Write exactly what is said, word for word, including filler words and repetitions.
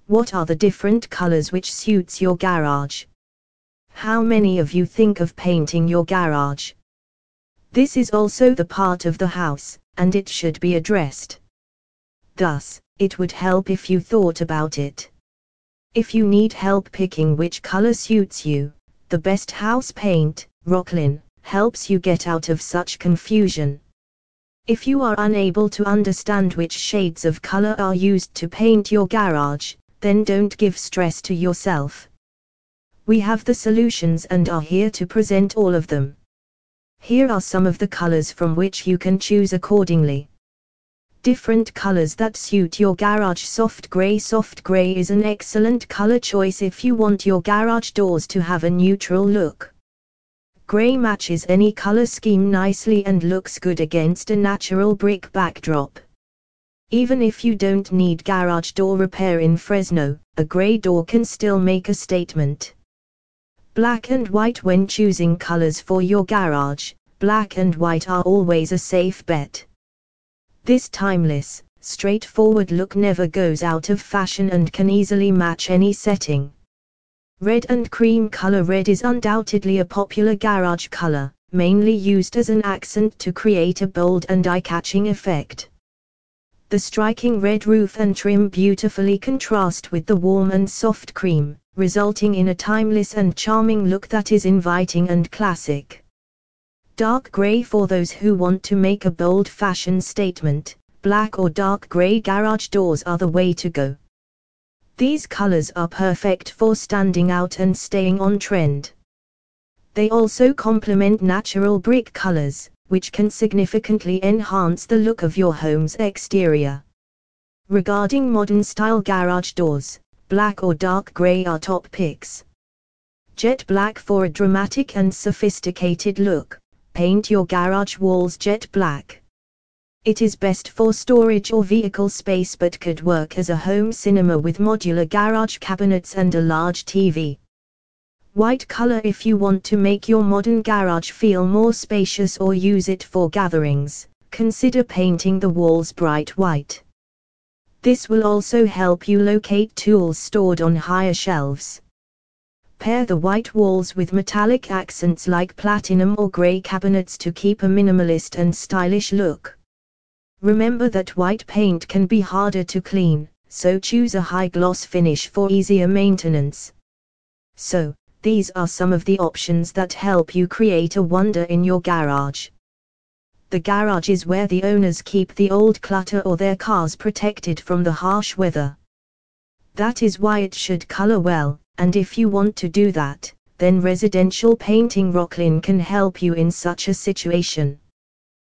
What are the different colors which suits your garage? How many of you think of painting your garage? This is also the part of the house, and it should be addressed. Thus, it would help if you thought about it. If you need help picking which color suits you, the best house paint, Rocklin, helps you get out of such confusion. If you are unable to understand which shades of color are used to paint your garage, then don't give stress to yourself. We have the solutions and are here to present all of them. Here are some of the colors from which you can choose accordingly. Different colors that suit your garage. Soft gray. Soft gray is an excellent color choice if you want your garage doors to have a neutral look. Gray matches any color scheme nicely and looks good against a natural brick backdrop. Even if you don't need garage door repair in Fresno, a gray door can still make a statement. Black and white. When choosing colors for your garage, black and white are always a safe bet. This timeless, straightforward look never goes out of fashion and can easily match any setting. Red and cream color. Red is undoubtedly a popular garage color, mainly used as an accent to create a bold and eye-catching effect. The striking red roof and trim beautifully contrast with the warm and soft cream, resulting in a timeless and charming look that is inviting and classic. Dark gray. For those who want to make a bold fashion statement, black or dark gray garage doors are the way to go. These colors are perfect for standing out and staying on trend. They also complement natural brick colors, which can significantly enhance the look of your home's exterior. Regarding modern-style garage doors, black or dark gray are top picks. Jet black. For a dramatic and sophisticated look, paint your garage walls jet black. It is best for storage or vehicle space but could work as a home cinema with modular garage cabinets and a large T V. White color. If you want to make your modern garage feel more spacious or use it for gatherings, consider painting the walls bright white. This will also help you locate tools stored on higher shelves. Pair the white walls with metallic accents like platinum or gray cabinets to keep a minimalist and stylish look. Remember that white paint can be harder to clean, so choose a high gloss finish for easier maintenance. So, these are some of the options that help you create a wonder in your garage. The garage is where the owners keep the old clutter or their cars protected from the harsh weather. That is why it should color well, and if you want to do that, then Residential Painting Rocklin can help you in such a situation.